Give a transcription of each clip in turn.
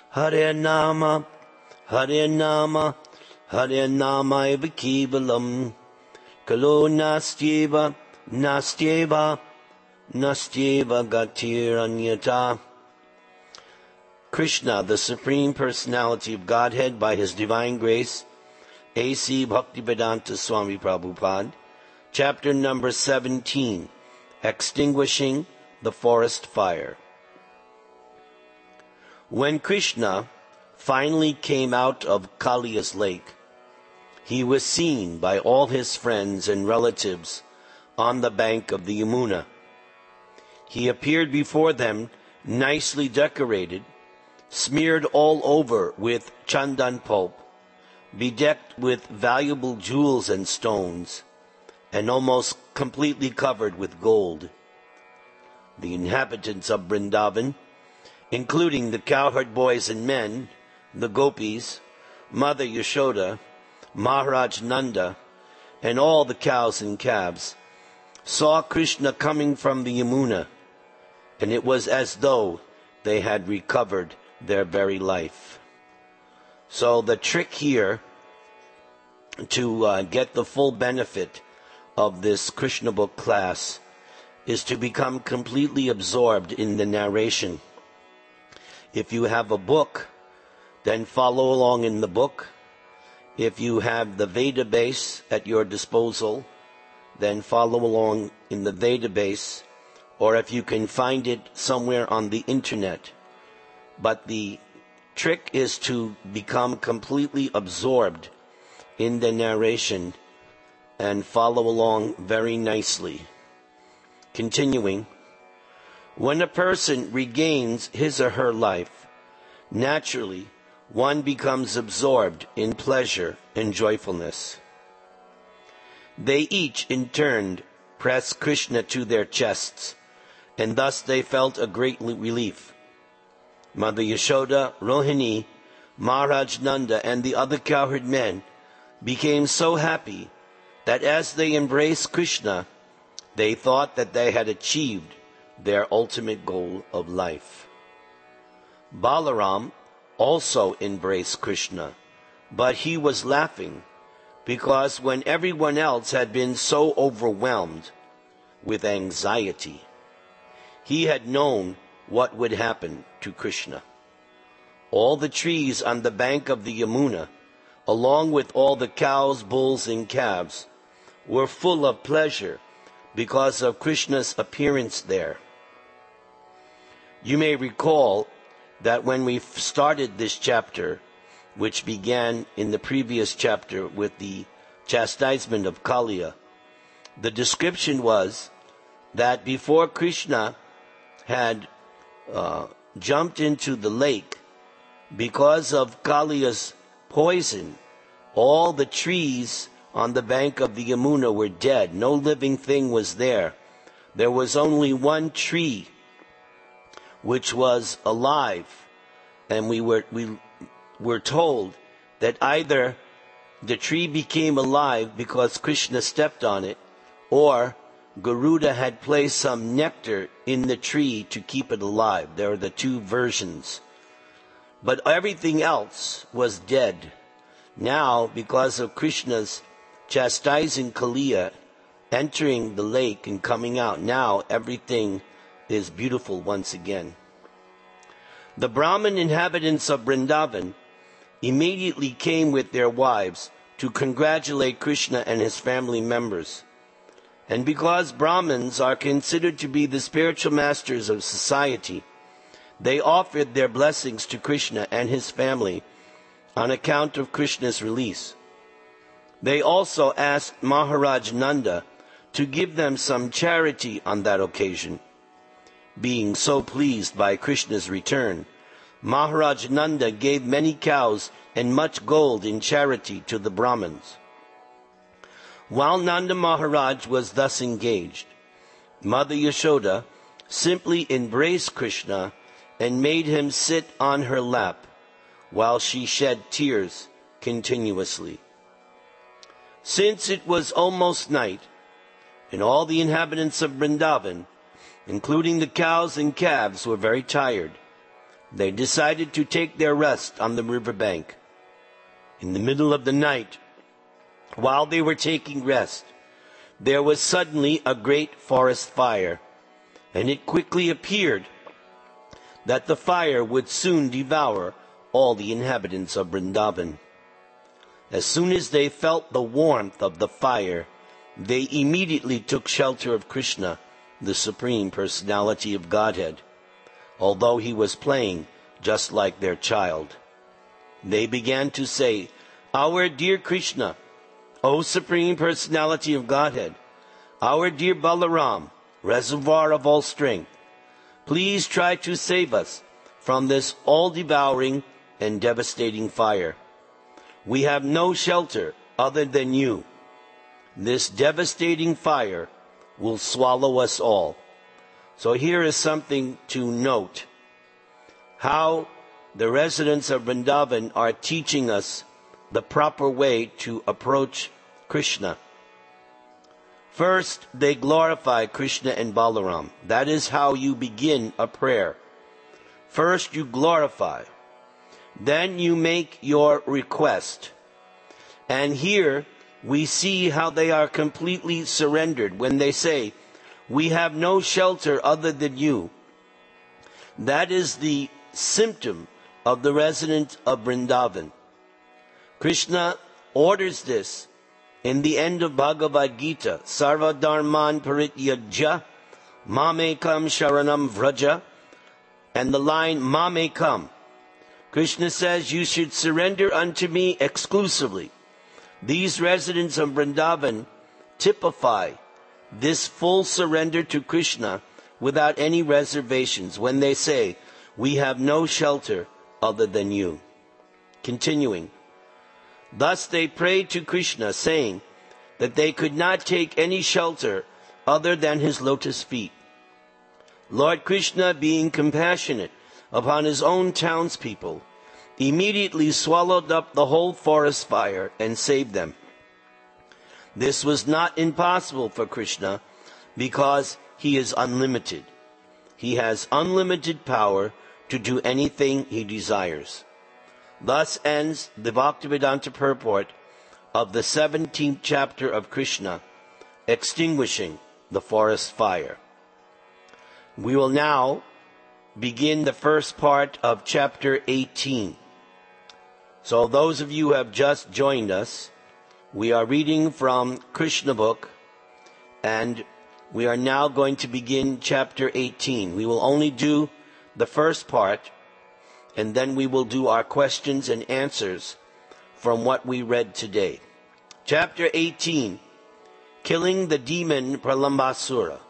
Hare Nama, Hare Nama, Hare Nama eva kevalam. Kalo nastyeva, nastyeva, nastyeva gatiranyata. Krishna, the Supreme Personality of Godhead, by His Divine Grace, A.C. Bhaktivedanta Swami Prabhupada, chapter number 17, Extinguishing the Forest Fire. When Krishna finally came out of Kaliya's lake, he was seen by all his friends and relatives on the bank of the Yamuna. He appeared before them nicely decorated, smeared all over with chandan pulp, bedecked with valuable jewels and stones, and almost completely covered with gold. The inhabitants of Vrindavan, including the cowherd boys and men, the gopis, Mother Yashoda, Maharaj Nanda, and all the cows and calves, saw Krishna coming from the Yamuna, and it was as though they had recovered their very life. So the trick here to get the full benefit of this Krishna book class is to become completely absorbed in the narration. If you have a book, then follow along in the book. If you have the Veda base at your disposal, then follow along in the Veda base, or if you can find it somewhere on the internet. But the trick is to become completely absorbed in the narration and follow along very nicely. Continuing, when a person regains his or her life, naturally one becomes absorbed in pleasure and joyfulness. They each in turn pressed Krishna to their chests, and thus they felt a great relief. Mother Yashoda, Rohini, Maharaj Nanda, and the other cowherd men became so happy that as they embraced Krishna, they thought that they had achieved their ultimate goal of life. Balaram also embraced Krishna, but he was laughing because when everyone else had been so overwhelmed with anxiety, he had known what would happen to Krishna. All the trees on the bank of the Yamuna, along with all the cows, bulls, and calves, were full of pleasure because of Krishna's appearance there. You may recall that when we started this chapter, which began in the previous chapter with the chastisement of Kaliya, the description was that before Krishna had jumped into the lake, because of Kaliya's poison, all the trees on the bank of the Yamuna were dead. No living thing was there. There was only one tree which was alive, and we were told that either the tree became alive because Krishna stepped on it, or Garuda had placed some nectar in the tree to keep it alive. There are the two versions. But everything else was dead. Now, because of Krishna's chastising Kaliya, entering the lake and coming out, now everything is beautiful once again. The Brahmin inhabitants of Vrindavan immediately came with their wives to congratulate Krishna and his family members. And because Brahmins are considered to be the spiritual masters of society, they offered their blessings to Krishna and his family on account of Krishna's release. They also asked Maharaj Nanda to give them some charity on that occasion. Being so pleased by Krishna's return, Maharaj Nanda gave many cows and much gold in charity to the Brahmins. While Nanda Maharaj was thus engaged, Mother Yashoda simply embraced Krishna and made him sit on her lap while she shed tears continuously. Since it was almost night, and all the inhabitants of Vrindavan, including the cows and calves, were very tired, they decided to take their rest on the riverbank. In the middle of the night, while they were taking rest, there was suddenly a great forest fire, and it quickly appeared that the fire would soon devour all the inhabitants of Vrindavan. As soon as they felt the warmth of the fire, they immediately took shelter of Krishna, the Supreme Personality of Godhead, although he was playing just like their child. They began to say, "Our dear Krishna, O Supreme Personality of Godhead, our dear Balaram, reservoir of all strength, please try to save us from this all-devouring and devastating fire. We have no shelter other than you. This devastating fire will swallow us all." So here is something to note, how the residents of Vrindavan are teaching us the proper way to approach Krishna. First, they glorify Krishna and Balaram. That is how you begin a prayer. First you glorify, then you make your request. And here we see how they are completely surrendered when they say, "We have no shelter other than you." That is the symptom of the resident of Vrindavan. Krishna orders this in the end of Bhagavad Gita, "Sarva dharman parityajya mamekam sharanam vraja," and the line "mamekam." Krishna says, you should surrender unto me exclusively. These residents of Vrindavan typify this full surrender to Krishna without any reservations when they say, "We have no shelter other than you." Continuing, thus they prayed to Krishna, saying that they could not take any shelter other than his lotus feet. Lord Krishna, being compassionate upon his own townspeople, immediately swallowed up the whole forest fire and saved them. This was not impossible for Krishna because he is unlimited. He has unlimited power to do anything he desires. Thus ends the Bhaktivedanta purport of the 17th chapter of Krishna, extinguishing the forest fire. We will now begin the first part of chapter 18. So those of you who have just joined us, we are reading from Krishna book, and we are now going to begin chapter 18. We will only do the first part, and then we will do our questions and answers from what we read today. Chapter 18, Killing the Demon Pralambasura.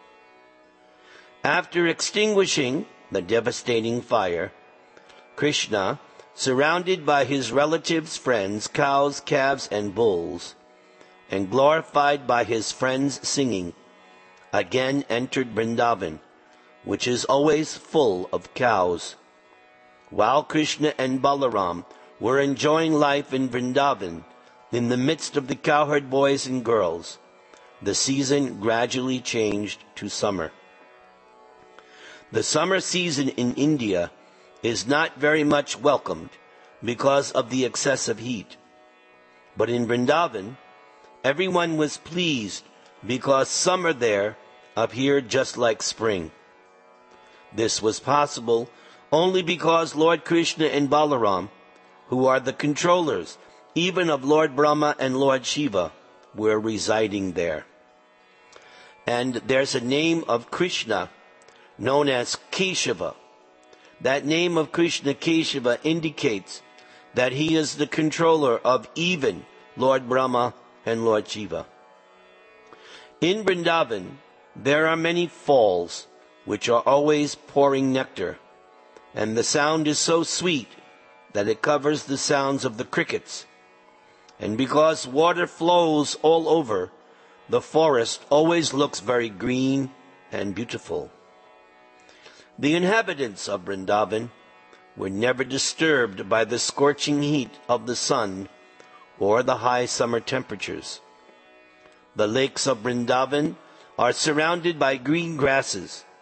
After extinguishing the devastating fire, Krishna, surrounded by his relatives, friends, cows, calves, and bulls, and glorified by his friends singing, again entered Vrindavan, which is always full of cows. While Krishna and Balaram were enjoying life in Vrindavan, in the midst of the cowherd boys and girls, the season gradually changed to summer. The summer season in India is not very much welcomed because of the excessive heat. But in Vrindavan, everyone was pleased because summer there appeared just like spring. This was possible only because Lord Krishna and Balaram, who are the controllers even of Lord Brahma and Lord Shiva, were residing there. And there's a name of Krishna known as Keshava. That name of Krishna, Keshava, indicates that he is the controller of even Lord Brahma and Lord Shiva. In Vrindavan, there are many falls which are always pouring nectar, and the sound is so sweet that it covers the sounds of the crickets. And because water flows all over, the forest always looks very green and beautiful. The inhabitants of Vrindavan were never disturbed by the scorching heat of the sun or the high summer temperatures. The lakes of Vrindavan are surrounded by green grasses,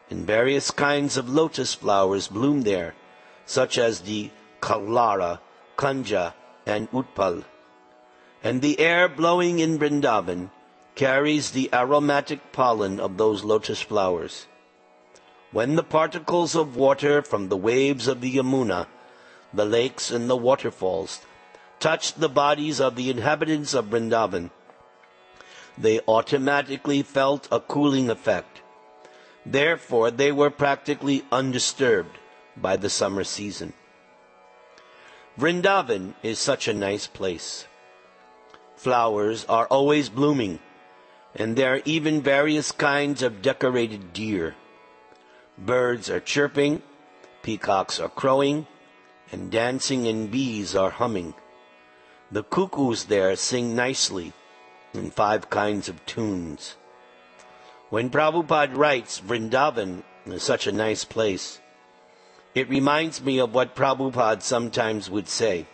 and various kinds of lotus flowers bloom there, such as the Kallara, Kanja, and Utpal. And the air blowing in Vrindavan carries the aromatic pollen of those lotus flowers. When the particles of water from the waves of the Yamuna, the lakes and the waterfalls, touched the bodies of the inhabitants of Vrindavan, they automatically felt a cooling effect. Therefore, they were practically undisturbed by the summer season. Vrindavan is such a nice place. Flowers are always blooming, and there are even various kinds of decorated deer. Birds are chirping, peacocks are crowing, and dancing and bees are humming. The cuckoos there sing nicely in 5 kinds of tunes. When Prabhupada writes Vrindavan is such a nice place, it reminds me of what Prabhupada sometimes would say.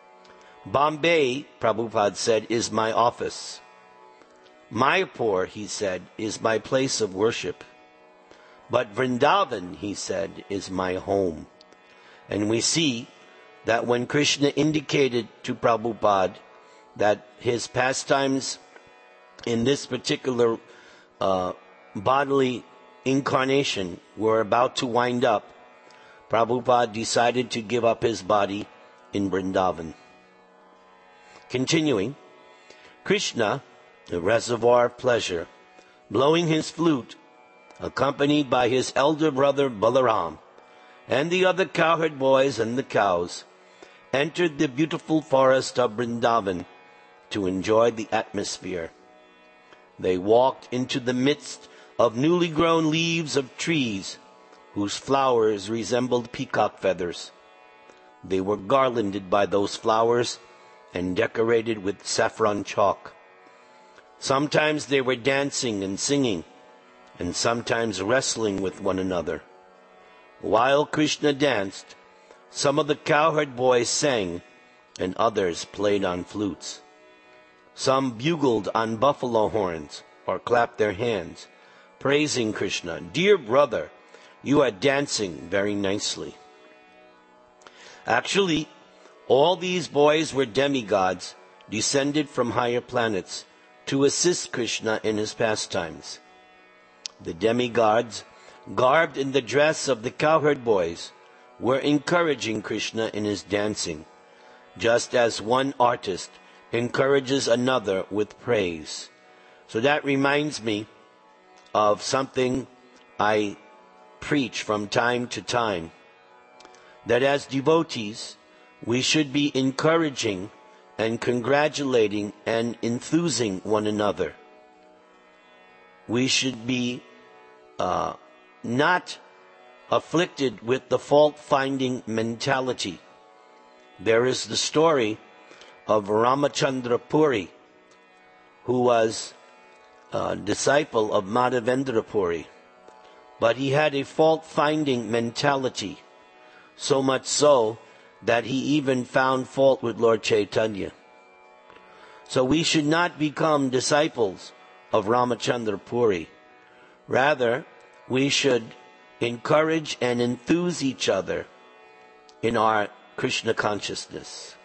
Bombay, Prabhupada said, is my office. Mayapur, he said, is my place of worship. But Vrindavan, he said, is my home. And we see that when Krishna indicated to Prabhupada that his pastimes in this particular bodily incarnation were about to wind up, Prabhupada decided to give up his body in Vrindavan. Continuing, Krishna, the reservoir of pleasure, blowing his flute, accompanied by his elder brother Balaram, and the other cowherd boys and the cows, entered the beautiful forest of Vrindavan to enjoy the atmosphere. They walked into the midst of newly grown leaves of trees, whose flowers resembled peacock feathers. They were garlanded by those flowers and decorated with saffron chalk. Sometimes they were dancing and singing, and sometimes wrestling with one another. While Krishna danced, some of the cowherd boys sang, and others played on flutes. Some bugled on buffalo horns or clapped their hands, praising Krishna. "Dear brother, you are dancing very nicely." Actually, all these boys were demigods descended from higher planets to assist Krishna in his pastimes. The demigods, garbed in the dress of the cowherd boys, were encouraging Krishna in his dancing, just as one artist encourages another with praise. So that reminds me of something I preach from time to time, that as devotees, we should be encouraging and congratulating and enthusing one another. We should be not afflicted with the fault-finding mentality. There is the story of Ramachandra Puri, who was a disciple of Madhavendra Puri, but he had a fault-finding mentality, so much so that he even found fault with Lord Chaitanya. So we should not become disciples of Ramachandra Puri. Rather, we should encourage and enthuse each other in our Krishna consciousness.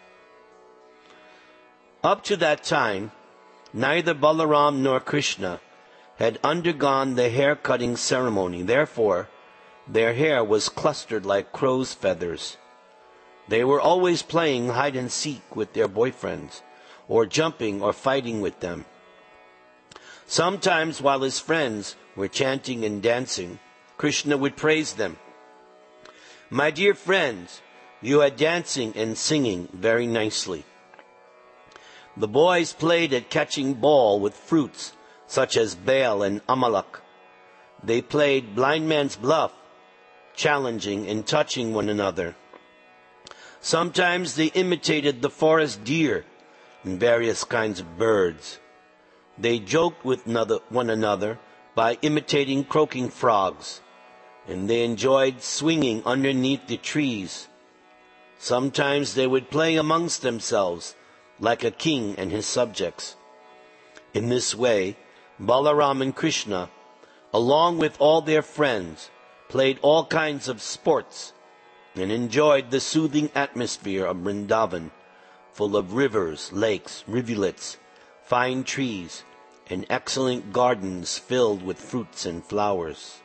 Up to that time, neither Balaram nor Krishna had undergone the hair-cutting ceremony. Therefore, their hair was clustered like crow's feathers. They were always playing hide-and-seek with their boyfriends, or jumping or fighting with them. Sometimes, while his friends were chanting and dancing, Krishna would praise them. "My dear friends, you are dancing and singing very nicely." The boys played at catching ball with fruits such as bale and amalak. They played blind man's bluff, challenging and touching one another. Sometimes they imitated the forest deer and various kinds of birds. They joked with one another by imitating croaking frogs, and they enjoyed swinging underneath the trees. Sometimes they would play amongst themselves like a king and his subjects. In this way, Balaram and Krishna, along with all their friends, played all kinds of sports, and enjoyed the soothing atmosphere of Vrindavan, full of rivers, lakes, rivulets, fine trees, and excellent gardens filled with fruits and flowers.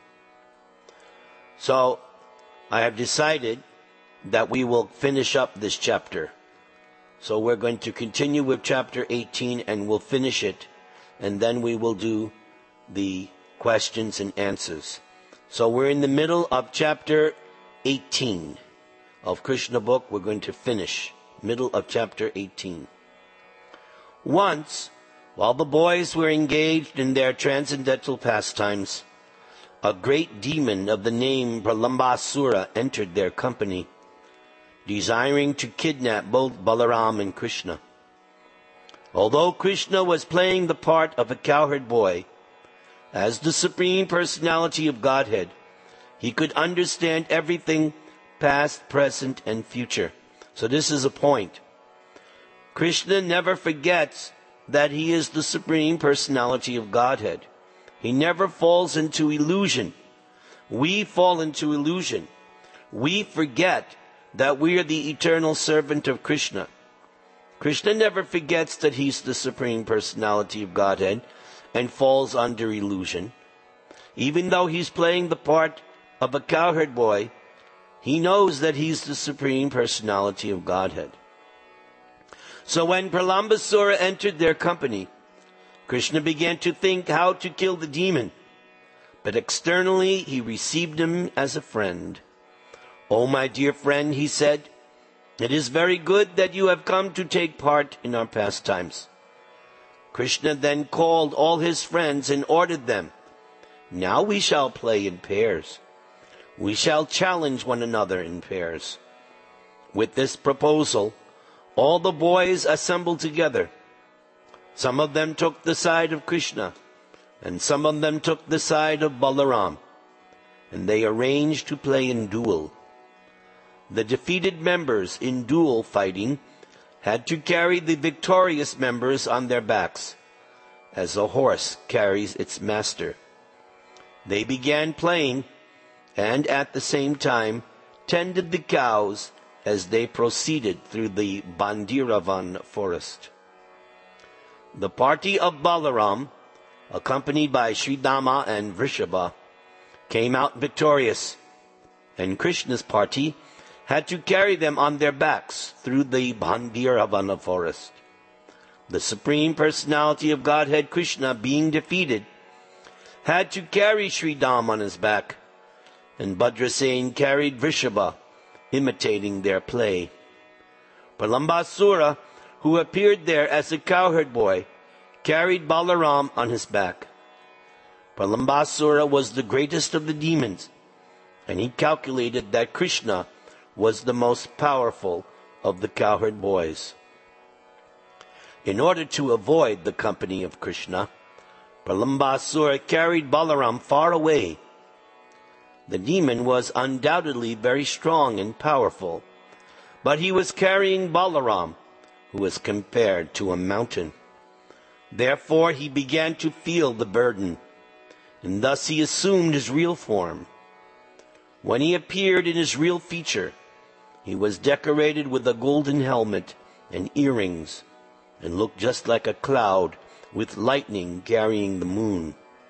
So, I have decided that we will finish up this chapter. So we're going to continue with chapter 18 and we'll finish it, and then we will do the questions and answers. So we're in the middle of chapter 18 of Krishna book. We're going to finish middle of chapter 18. Once, while the boys were engaged in their transcendental pastimes, a great demon of the name Pralambasura entered their company, desiring to kidnap both Balaram and Krishna. Although Krishna was playing the part of a cowherd boy, as the Supreme Personality of Godhead, he could understand everything past, present, and future. So this is a point. Krishna never forgets that he is the Supreme Personality of Godhead. He never falls into illusion. We fall into illusion. We forget that we are the eternal servant of Krishna. Krishna never forgets that he's the Supreme Personality of Godhead and falls under illusion. Even though he's playing the part of a cowherd boy, he knows that he's the Supreme Personality of Godhead. So when Pralambasura entered their company, Krishna began to think how to kill the demon, but externally he received him as a friend. "Oh, my dear friend," he said, "it is very good that you have come to take part in our pastimes." Krishna then called all his friends and ordered them, "Now we shall play in pairs. We shall challenge one another in pairs." With this proposal, all the boys assembled together. Some of them took the side of Krishna, and some of them took the side of Balaram, and they arranged to play in duel. The defeated members in duel fighting had to carry the victorious members on their backs, as a horse carries its master. They began playing, and at the same time tended the cows as they proceeded through the Bandiravan forest. The party of Balaram, accompanied by Sridama and Vrishabha, came out victorious, and Krishna's party had to carry them on their backs through the Bandhiravana forest. The Supreme Personality of Godhead Krishna, being defeated, had to carry Sridam on his back, and Bhadrasen carried Vrishabha, imitating their play. Pralambasura, who appeared there as a cowherd boy, carried Balaram on his back. Pralambasura was the greatest of the demons, and he calculated that Krishna was the most powerful of the cowherd boys. In order to avoid the company of Krishna, Pralambasura carried Balaram far away. The demon was undoubtedly very strong and powerful, but he was carrying Balaram, who was compared to a mountain. Therefore he began to feel the burden, and thus he assumed his real form. When he appeared in his real feature, he was decorated with a golden helmet and earrings, and looked just like a cloud with lightning carrying the moon.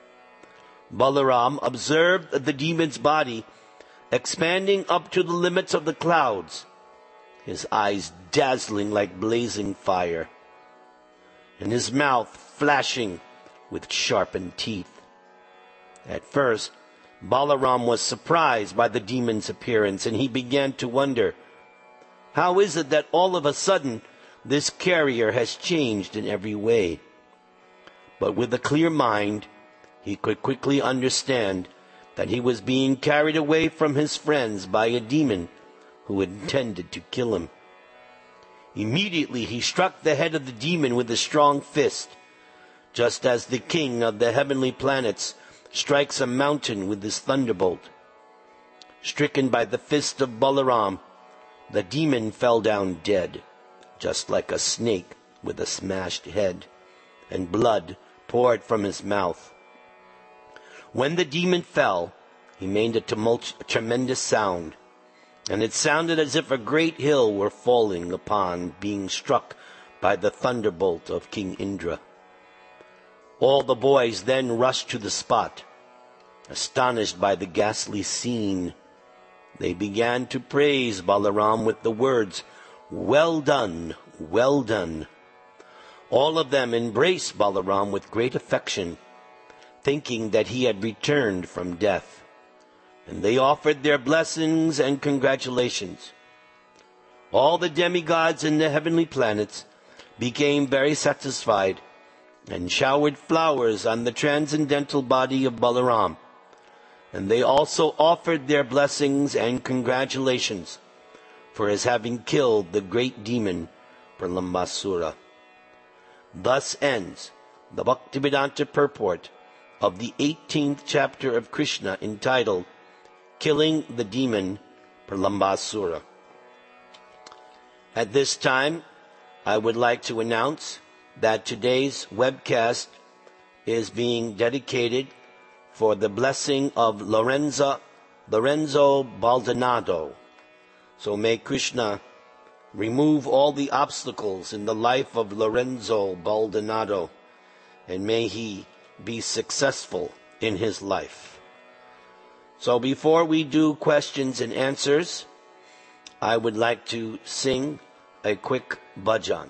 Balaram observed the demon's body expanding up to the limits of the clouds, his eyes dazzling like blazing fire, and his mouth flashing with sharpened teeth. At first, Balaram was surprised by the demon's appearance, and he began to wonder, how is it that all of a sudden this carrier has changed in every way? But with a clear mind, he could quickly understand that he was being carried away from his friends by a demon who intended to kill him. Immediately he struck the head of the demon with a strong fist, just as the king of the heavenly planets strikes a mountain with his thunderbolt. Stricken by the fist of Balaram, the demon fell down dead, just like a snake with a smashed head, and blood poured from his mouth. When the demon fell, he made a tremendous sound, and it sounded as if a great hill were falling upon, being struck by the thunderbolt of King Indra. All the boys then rushed to the spot. Astonished by the ghastly scene, they began to praise Balaram with the words, "Well done, well done." All of them embraced Balaram with great affection, thinking that he had returned from death, and they offered their blessings and congratulations. All the demigods in the heavenly planets became very satisfied and showered flowers on the transcendental body of Balaram, and they also offered their blessings and congratulations for his having killed the great demon Pralambasura. Thus ends the Bhaktivedanta purport of the 18th chapter of Krishna, entitled Killing the Demon Pralambasura. At this time, I would like to announce that today's webcast is being dedicated for the blessing of Lorenzo Baldonado. So may Krishna remove all the obstacles in the life of Lorenzo Baldonado, and may he be successful in his life. So before we do questions and answers, I would like to sing a quick bhajan.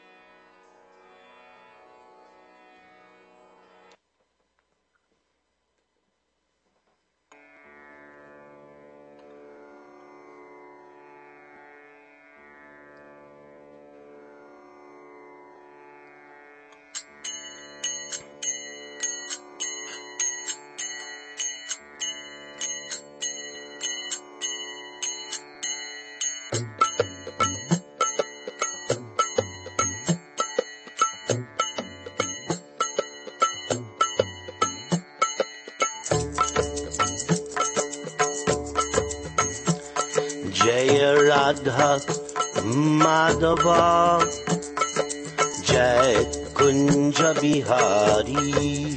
Jaya Radha Madhava, Jai Kunja Bihari.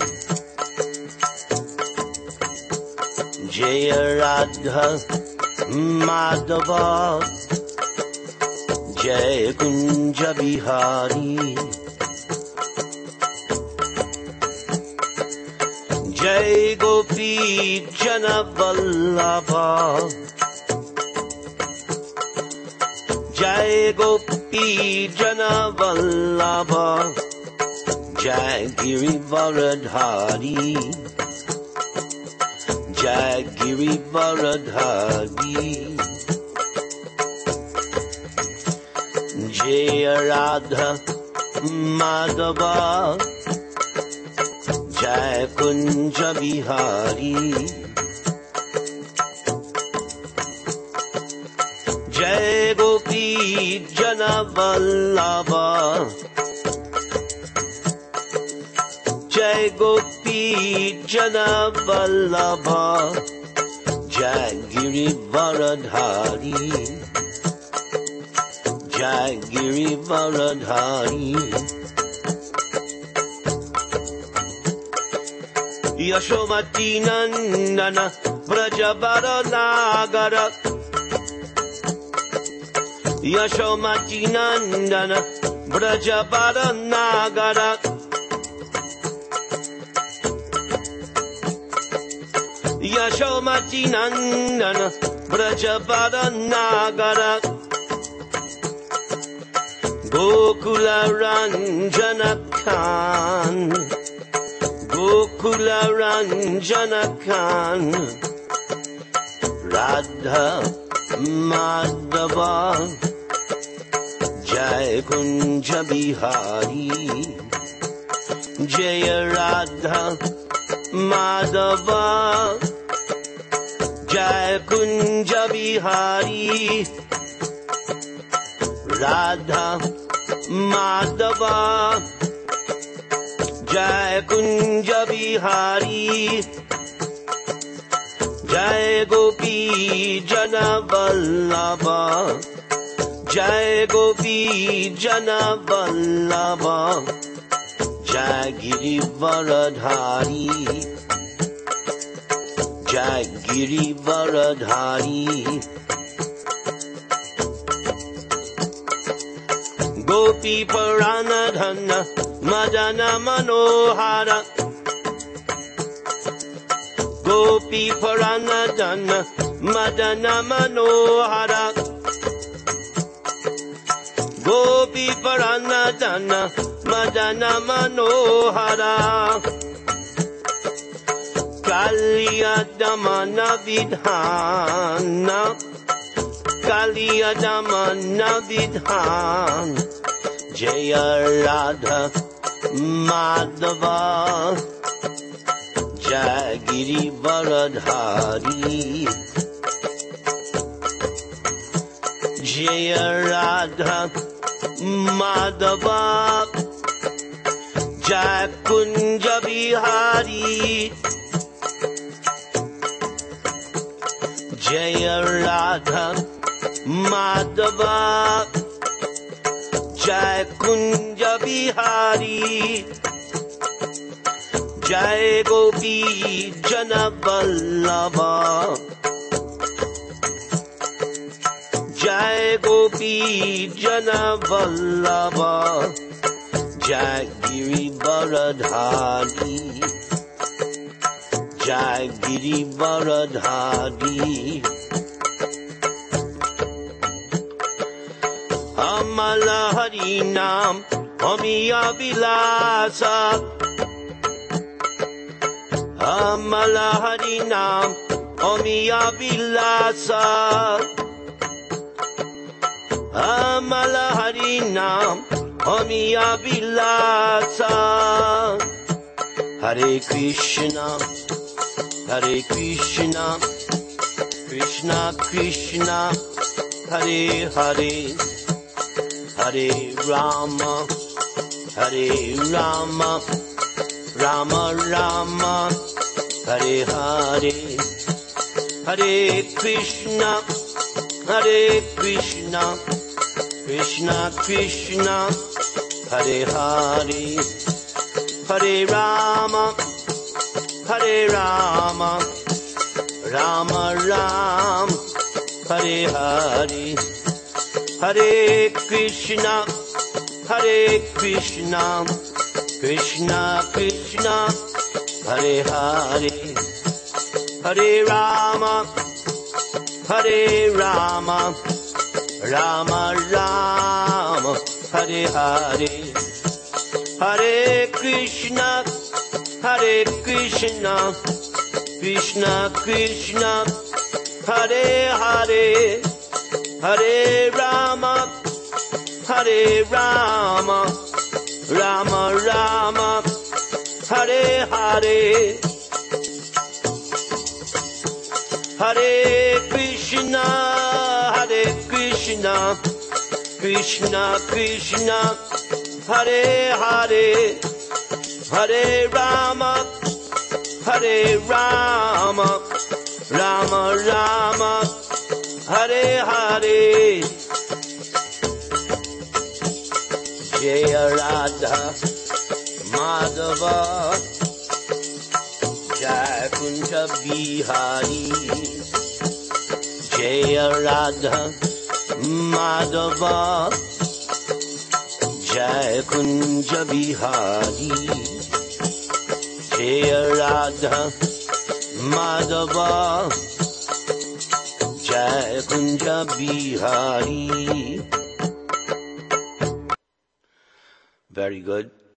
Jaya Radha Madhava, Jai Kunja Bihari. Jai Gopi Jana Vallabha, Jai Gopi Jana Vallabha, Jai Girivaradhari, Jai Girivaradhari. Jaya Radha Madhava, Jai Kunja Bihari. Jai Gopi Jana Vallabha, Jai Gopi Jana Vallabha, Jai Girivaradhari, Jai Girivaradhari. Yashomati Nandana Vrajabara Nagara, Yashomati Nandana Vrajabara Nagara, Yashomati Nandana Vrajabara Nagara, Gokula Ranjana Khan, Gokula Ranjana Khan, Radha Madhava, Jai Kunja Bihari. Jaya Radha Madhava, Jai Kunja Bihari. Radha Madhava, Jai Kunja Bihari. Jai Gopi Jana Vallabha, Jai Gopi Jana Vallabha, Jai Girivaradhari, Jai Girivaradhari. Gopi Paranadhana Madana Manohara. Gopi Paranadhana Madana Manohara. Gopi Paranadhana Madana Manohara. Kaliyadamana Vidhana. Kaliyadamana Vidhana. Jaya Radha Madhava. Jai Girivaradhari. Jaya Radha Madhava. Jai Kunja Bihari. Jaya Radha Madhava. Jai Kunja Bihari. Jai Gopi Jana Vallabha. Jai Gopi Jana Vallabha. Jai Girivaradhari. Jai Girivaradhari. Amala Harinam Amiya Vilasa. Amala Harinam Amiya Vilasa. Amala Harinam Amiya Vilasa. Hare Krishna, Hare Krishna, Krishna Krishna, Hare Hare, Hare Rama, Hare Rama, Rama Rama, Hare Hare, Hare Krishna, Hare Krishna, Krishna Krishna, Hare Hare, Hare Rama, Hare Rama, Rama Rama, Hare Hare, Hare Krishna, Hare Krishna, Krishna Krishna, Hare Hare, Hare Rama, Hare Rama, Rama Rama, Hare Hare, Hare Krishna, Hare Krishna, Krishna Krishna, Hare Hare, Hare Rama, Hare Rama, Rama Rama, Hare Hare, Hare Krishna, Hare Krishna, Krishna Krishna, Hare Hare, Hare Rama, Hare Rama, Rama Rama, Hare Hare. Jaya Radha Madhava. Jai Kunja Bihari. Jaya Radha Madhava. Jai Kunja Bihari. Jaya Radha Madhava. Jai Kunja Bihari. Very good.